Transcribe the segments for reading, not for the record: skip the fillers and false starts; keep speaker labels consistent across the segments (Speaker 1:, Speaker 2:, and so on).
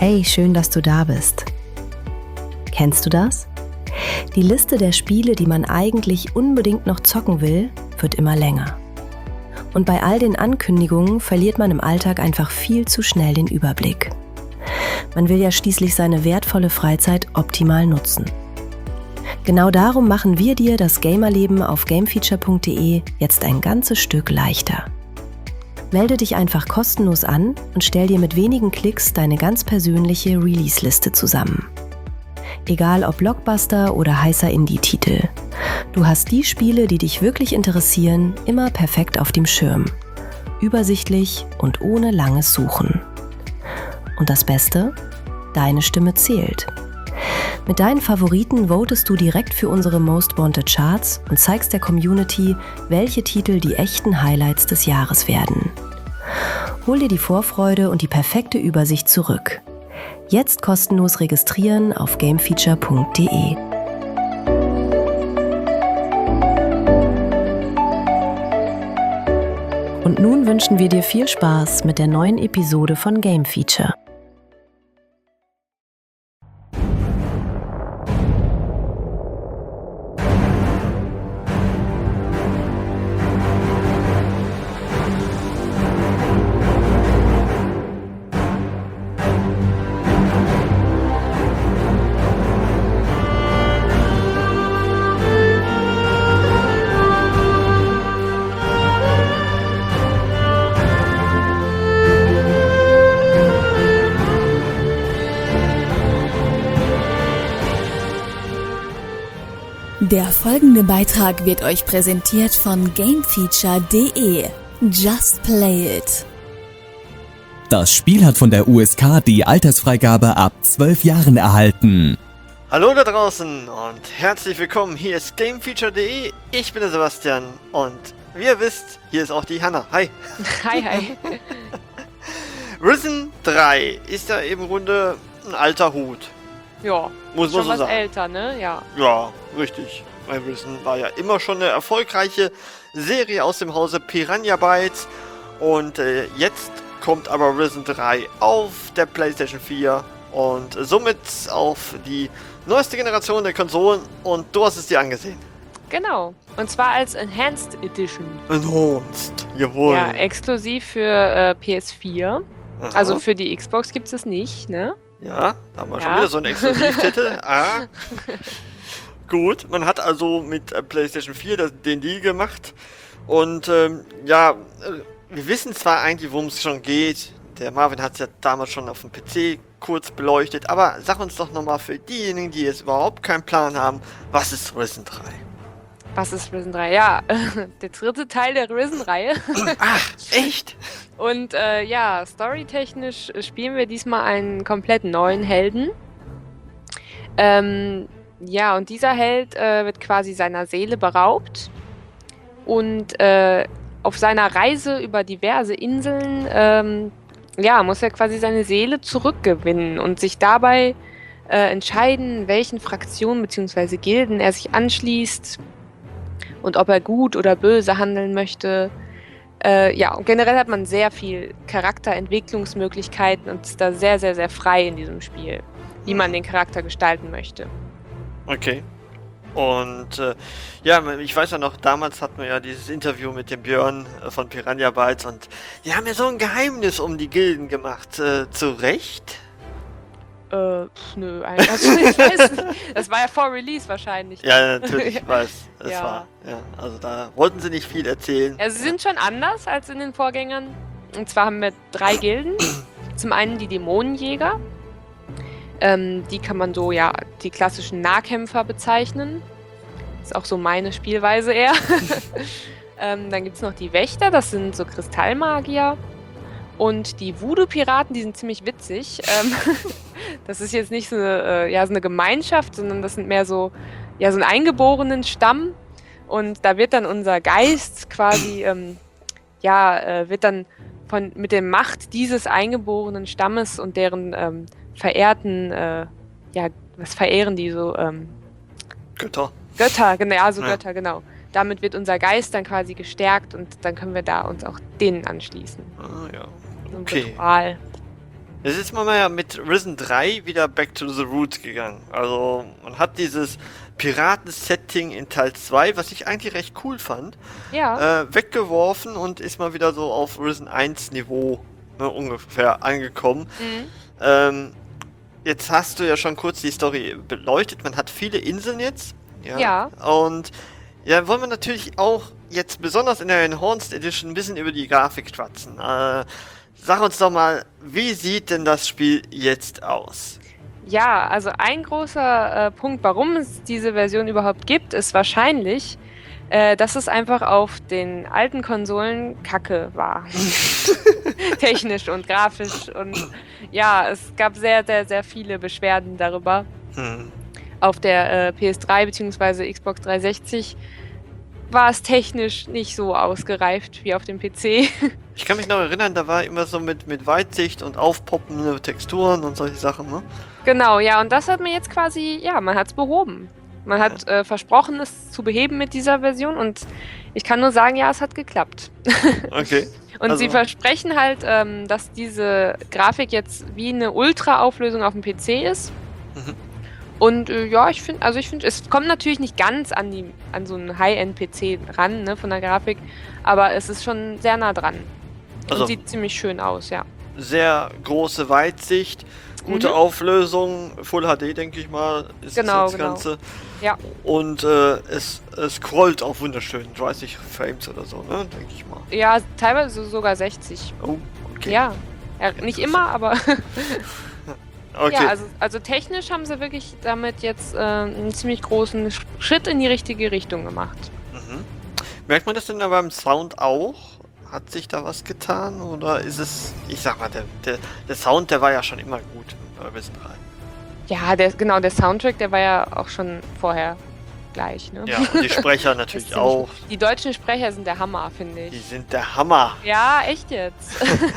Speaker 1: Hey, schön, dass du da bist. Kennst du das? Die Liste der Spiele, die man eigentlich unbedingt noch zocken will, wird immer länger. Und bei all den Ankündigungen verliert man im Alltag einfach viel zu schnell den Überblick. Man will ja schließlich seine wertvolle Freizeit optimal nutzen. Genau darum machen wir dir das Gamerleben auf gamefeature.de jetzt ein ganzes Stück leichter. Melde dich einfach kostenlos an und stell dir mit wenigen Klicks deine ganz persönliche Release-Liste zusammen. Egal ob Blockbuster oder heißer Indie-Titel. Du hast die Spiele, die dich wirklich interessieren, immer perfekt auf dem Schirm. Übersichtlich und ohne langes Suchen. Und das Beste? Deine Stimme zählt. Mit deinen Favoriten votest du direkt für unsere Most Wanted Charts und zeigst der Community, welche Titel die echten Highlights des Jahres werden. Hol dir die Vorfreude und die perfekte Übersicht zurück. Jetzt kostenlos registrieren auf gamefeature.de. Und nun wünschen wir dir viel Spaß mit der neuen Episode von Game Feature.
Speaker 2: Der folgende Beitrag wird euch präsentiert von gamefeature.de. Just play it.
Speaker 3: Das Spiel hat von der USK die Altersfreigabe ab 12 Jahren erhalten.
Speaker 4: Hallo da draußen und herzlich willkommen. Hier ist gamefeature.de. Ich bin der Sebastian und wie ihr wisst, hier ist auch die Hanna. Hi.
Speaker 5: Hi.
Speaker 4: Risen 3 ist ja im Grunde ein alter Hut.
Speaker 5: Ja,
Speaker 4: Muss man
Speaker 5: schon
Speaker 4: so
Speaker 5: was
Speaker 4: sagen.
Speaker 5: älter, ne? Ja.
Speaker 4: Ja, richtig. Weil Risen war ja immer schon eine erfolgreiche Serie aus dem Hause Piranha Bytes. Und jetzt kommt aber Risen 3 auf der PlayStation 4 und somit auf die neueste Generation der Konsolen. Und du hast es dir angesehen.
Speaker 5: Genau. Und zwar als Enhanced Edition.
Speaker 4: Enhanced, jawohl.
Speaker 5: Ja, exklusiv für PS4.
Speaker 4: Aha.
Speaker 5: Also für die Xbox gibt es nicht, ne?
Speaker 4: Ja, da haben wir schon
Speaker 5: Ja.
Speaker 4: wieder so einen Exklusivtitel. Gut, man hat also mit PlayStation 4 den Deal gemacht. Und wir wissen zwar eigentlich, worum es schon geht. Der Marvin hat es ja damals schon auf dem PC kurz beleuchtet. Aber sag uns doch nochmal für diejenigen, die jetzt überhaupt keinen Plan haben, was ist Risen 3?
Speaker 5: Was ist Risen 3? Ja, der dritte Teil der Risen-Reihe.
Speaker 4: Ach, echt?
Speaker 5: Und storytechnisch spielen wir diesmal einen komplett neuen Helden. Und dieser Held wird quasi seiner Seele beraubt. Und auf seiner Reise über diverse Inseln muss er quasi seine Seele zurückgewinnen und sich dabei entscheiden, welchen Fraktionen bzw. Gilden er sich anschließt und ob er gut oder böse handeln möchte. Und generell hat man sehr viel Charakterentwicklungsmöglichkeiten und ist da sehr, sehr, sehr frei in diesem Spiel, wie man den Charakter gestalten möchte.
Speaker 4: Okay. Und ich weiß ja noch, damals hatten wir ja dieses Interview mit dem Björn von Piranha Bytes und die haben ja so ein Geheimnis um die Gilden gemacht. Zu Recht?
Speaker 5: Nö, eigentlich. Also, ich weiß nicht. Das war ja vor Release wahrscheinlich.
Speaker 4: Ja, natürlich, ich weiß. Es
Speaker 5: Ja.
Speaker 4: war. Ja, also da wollten sie nicht viel erzählen.
Speaker 5: Also sie sind schon anders als in den Vorgängern. Und zwar haben wir 3 Gilden. Zum einen die Dämonenjäger. Die kann man so, die klassischen Nahkämpfer bezeichnen. Ist auch so meine Spielweise eher. Dann gibt es noch die Wächter, das sind so Kristallmagier. Und die Voodoo-Piraten, die sind ziemlich witzig. Das ist jetzt nicht so eine Gemeinschaft, sondern das sind mehr so einen eingeborenen Stamm. Und da wird dann unser Geist quasi, wird dann mit der Macht dieses eingeborenen Stammes und deren verehrten, was verehren die so?
Speaker 4: Götter.
Speaker 5: Götter, genau, Götter, genau. Damit wird unser Geist dann quasi gestärkt und dann können wir da uns auch denen anschließen.
Speaker 4: Ah, ja.
Speaker 5: So ein
Speaker 4: Okay.
Speaker 5: Ritual.
Speaker 4: Jetzt ist man ja mit Risen 3 wieder back to the roots gegangen. Also man hat dieses Piraten-Setting in Teil 2, was ich eigentlich recht cool fand, weggeworfen und ist mal wieder so auf Risen 1 Niveau, ne, ungefähr angekommen. Jetzt hast du ja schon kurz die Story beleuchtet. Man hat viele Inseln jetzt. Ja. Und ja, wollen wir natürlich auch jetzt besonders in der Enhanced Edition ein bisschen über die Grafik schwatzen. Sag uns doch mal, wie sieht denn das Spiel jetzt aus?
Speaker 5: Ja, also ein großer Punkt, warum es diese Version überhaupt gibt, ist wahrscheinlich, dass es einfach auf den alten Konsolen Kacke war. Technisch und grafisch. Und ja, es gab sehr, sehr, sehr viele Beschwerden darüber. Auf der PS3 bzw. Xbox 360 war es technisch nicht so ausgereift wie auf dem PC.
Speaker 4: Ich kann mich noch erinnern, da war immer so mit Weitsicht und aufpoppende Texturen und solche Sachen, ne?
Speaker 5: Genau, ja, und das hat man jetzt quasi, ja, man hat es behoben. Man hat versprochen, es zu beheben mit dieser Version und ich kann nur sagen, ja, es hat geklappt.
Speaker 4: Okay.
Speaker 5: Und also, sie versprechen halt, dass diese Grafik jetzt wie eine Ultra-Auflösung auf dem PC ist. Und ja, ich finde, es kommt natürlich nicht ganz an so einen High-End-PC ran, ne, von der Grafik, aber es ist schon sehr nah dran. Und sieht ziemlich schön aus, ja.
Speaker 4: Sehr große Weitsicht, gute Auflösung, Full HD, denke ich mal, ist das Ganze. Ja. Und es scrollt auch wunderschön, 30 Frames oder so, ne, denke ich mal.
Speaker 5: Ja, teilweise sogar 60.
Speaker 4: Oh, okay.
Speaker 5: Ja, nicht immer, aber...
Speaker 4: Okay.
Speaker 5: Ja, also technisch haben sie wirklich damit jetzt einen ziemlich großen Schritt in die richtige Richtung gemacht.
Speaker 4: Merkt man das denn aber beim Sound auch? Hat sich da was getan? Oder ist es, ich sag mal, der Sound, der war ja schon immer gut bei Risen 3.
Speaker 5: Ja, der Soundtrack, der war ja auch schon vorher gleich, ne?
Speaker 4: Ja, und die Sprecher natürlich auch.
Speaker 5: Die deutschen Sprecher sind der Hammer, finde ich.
Speaker 4: Die sind der Hammer.
Speaker 5: Ja, echt jetzt.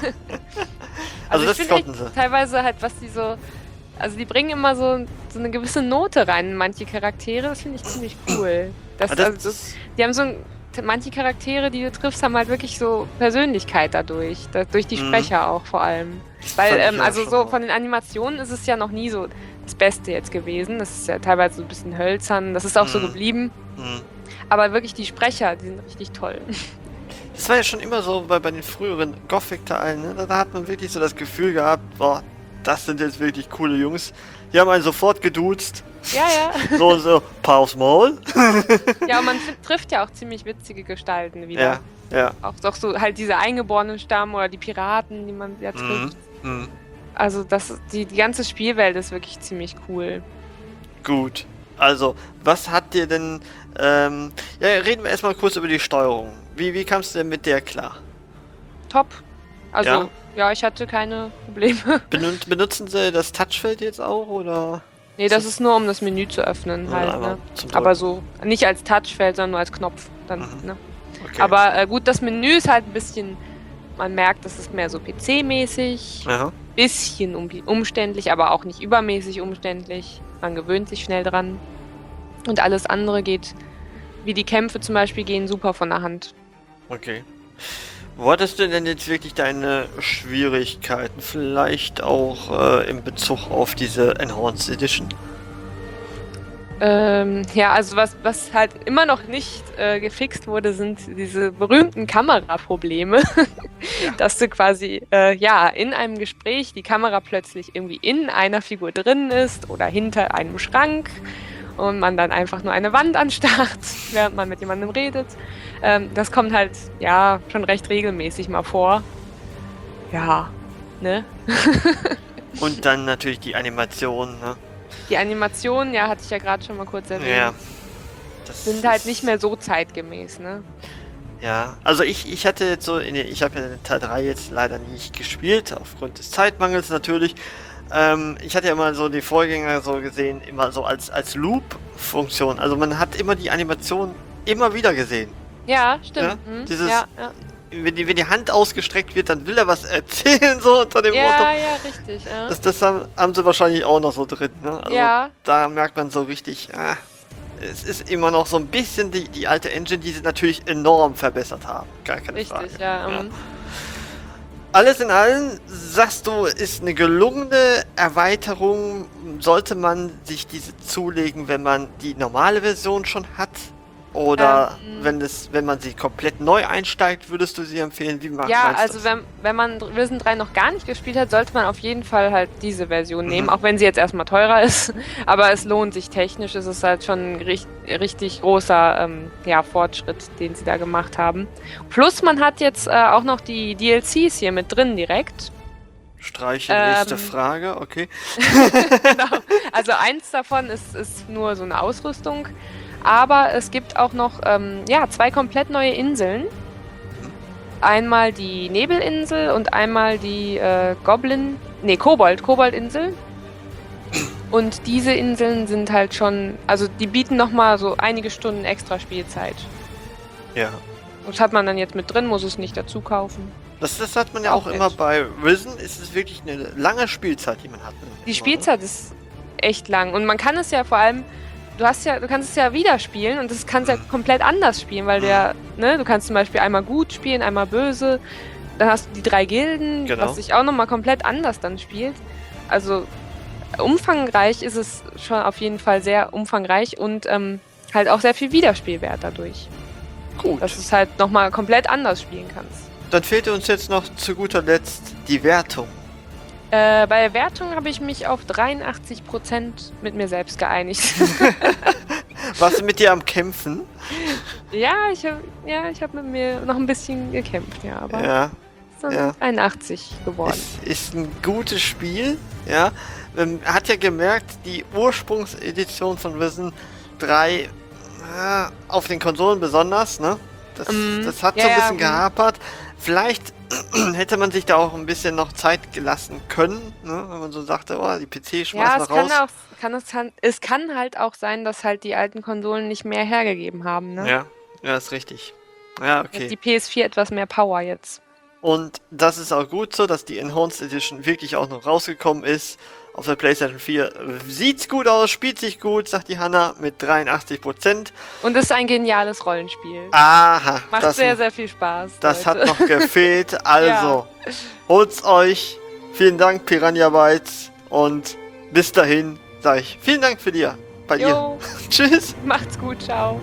Speaker 4: Also das konnten
Speaker 5: sie. Teilweise halt, was die so... Also die bringen immer so eine gewisse Note rein in manche Charaktere. Das finde ich ziemlich cool. Die haben manche Charaktere, die du triffst, haben halt wirklich so Persönlichkeit dadurch. Durch die Sprecher auch vor allem. Weil, von den Animationen ist es ja noch nie so das Beste jetzt gewesen. Das ist ja teilweise so ein bisschen hölzern. Das ist auch so geblieben. Aber wirklich die Sprecher, die sind richtig toll.
Speaker 4: Das war ja schon immer so bei den früheren Gothic-Teilen, ne? Da hat man wirklich so das Gefühl gehabt, boah, das sind jetzt wirklich coole Jungs. Die haben einen sofort geduzt.
Speaker 5: Ja, ja.
Speaker 4: So, paar aufs Maul.
Speaker 5: Ja, und man trifft ja auch ziemlich witzige Gestalten wieder.
Speaker 4: Ja.
Speaker 5: Auch so halt diese eingeborenen Stamm oder die Piraten, die man ja trifft. Also die ganze Spielwelt ist wirklich ziemlich cool.
Speaker 4: Gut. Also, was hat dir denn... reden wir erstmal kurz über die Steuerung. Wie kamst du denn mit der klar?
Speaker 5: Top. Also, ja, ich hatte keine Probleme.
Speaker 4: Benutzen sie das Touchfeld jetzt auch, oder?
Speaker 5: Nee, das ist nur, um das Menü zu öffnen halt, ne? Aber so, nicht als Touchfeld, sondern nur als Knopf dann, ne? Okay. Aber gut, das Menü ist halt ein bisschen, man merkt, das ist mehr so PC-mäßig, bisschen umständlich, aber auch nicht übermäßig umständlich. Man gewöhnt sich schnell dran. Und alles andere geht, wie die Kämpfe zum Beispiel, gehen super von der Hand.
Speaker 4: Okay. Wo hattest du denn jetzt wirklich deine Schwierigkeiten? Vielleicht auch in Bezug auf diese Enhanced Edition?
Speaker 5: Ja, also was halt immer noch nicht gefixt wurde, sind diese berühmten Kameraprobleme. Dass du quasi, in einem Gespräch die Kamera plötzlich irgendwie in einer Figur drin ist oder hinter einem Schrank. Und man dann einfach nur eine Wand anstarrt, während man mit jemandem redet. Das kommt halt, ja, schon recht regelmäßig mal vor. Ja, ne?
Speaker 4: Und dann natürlich die Animation, ne?
Speaker 5: Die Animationen, ja, hatte ich ja gerade schon mal kurz erwähnt. Ja. Sind halt nicht mehr so zeitgemäß, ne?
Speaker 4: Ja, also ich hatte jetzt so, ich habe ja den Teil 3 jetzt leider nicht gespielt, aufgrund des Zeitmangels natürlich. Ich hatte ja immer so die Vorgänger so gesehen, immer so als Loop-Funktion. Also man hat immer die Animation immer wieder gesehen.
Speaker 5: Ja, stimmt.
Speaker 4: Ja? Dieses, wenn die Hand ausgestreckt wird, dann will er was erzählen, so unter dem Motto.
Speaker 5: Ja, richtig. Ja.
Speaker 4: Das haben sie wahrscheinlich auch noch so drin. Ne? Also da merkt man so richtig, es ist immer noch so ein bisschen die alte Engine, die sie natürlich enorm verbessert haben. Gar keine Frage.
Speaker 5: Richtig, ja.
Speaker 4: Alles in allem, sagst du, ist eine gelungene Erweiterung. Sollte man sich diese zulegen, wenn man die normale Version schon hat? Oder wenn man sie komplett neu einsteigt, würdest du sie empfehlen? Wie meinst
Speaker 5: also
Speaker 4: du?
Speaker 5: wenn man Risen 3 noch gar nicht gespielt hat, sollte man auf jeden Fall halt diese Version nehmen, auch wenn sie jetzt erstmal teurer ist. Aber es lohnt sich technisch, es ist halt schon ein richtig großer Fortschritt, den sie da gemacht haben. Plus man hat jetzt auch noch die DLCs hier mit drin direkt.
Speaker 4: Streiche, nächste Frage, okay.
Speaker 5: Genau. Also eins davon ist nur so eine Ausrüstung. Aber es gibt auch noch 2 komplett neue Inseln. Einmal die Nebelinsel und einmal die Kobold-Insel. Und diese Inseln sind halt schon, also die bieten nochmal so einige Stunden extra Spielzeit.
Speaker 4: Ja.
Speaker 5: Das hat man dann jetzt mit drin, muss es nicht dazu kaufen.
Speaker 4: Das hat man ja auch immer bei Risen. Ist es wirklich eine lange Spielzeit, die man hat.
Speaker 5: Die Spielzeit ist echt lang. Und man kann es ja vor allem, du kannst es ja wieder spielen und das kannst ja komplett anders spielen, weil du kannst zum Beispiel einmal gut spielen, einmal böse, dann hast du die 3 Gilden, was sich auch nochmal komplett anders dann spielt. Also umfangreich ist es schon auf jeden Fall sehr umfangreich und halt auch sehr viel Wiederspielwert dadurch.
Speaker 4: Gut.
Speaker 5: Dass du es halt nochmal komplett anders spielen kannst.
Speaker 4: Dann fehlt uns jetzt noch zu guter Letzt die Wertung.
Speaker 5: Bei der Wertung habe ich mich auf 83% mit mir selbst geeinigt.
Speaker 4: Warst du mit dir am Kämpfen?
Speaker 5: Ja, ich hab mit mir noch ein bisschen gekämpft, aber es ist dann 81 geworden.
Speaker 4: Es ist ein gutes Spiel, ja. Hat ja gemerkt, die Ursprungsedition von Risen 3 auf den Konsolen besonders, ne? Das hat so ein bisschen gehapert. Vielleicht hätte man sich da auch ein bisschen noch Zeit gelassen können, ne? Wenn man so sagte, die PC schmeißt noch raus.
Speaker 5: Es kann halt auch sein, dass halt die alten Konsolen nicht mehr hergegeben haben, ne?
Speaker 4: Ja, ist richtig. Ja, okay.
Speaker 5: Hat die PS4 etwas mehr Power jetzt.
Speaker 4: Und das ist auch gut so, dass die Enhanced Edition wirklich auch noch rausgekommen ist. Auf der PlayStation 4 sieht's gut aus, spielt sich gut, sagt die Hanna, mit 83%.
Speaker 5: Und ist ein geniales Rollenspiel.
Speaker 4: Aha.
Speaker 5: Macht sehr, sehr viel Spaß.
Speaker 4: Das hat noch gefehlt. Also, holt's euch. Vielen Dank, Piranha Bytes. Und bis dahin sage ich vielen Dank für dir. Bei dir. Tschüss.
Speaker 5: Macht's gut, ciao.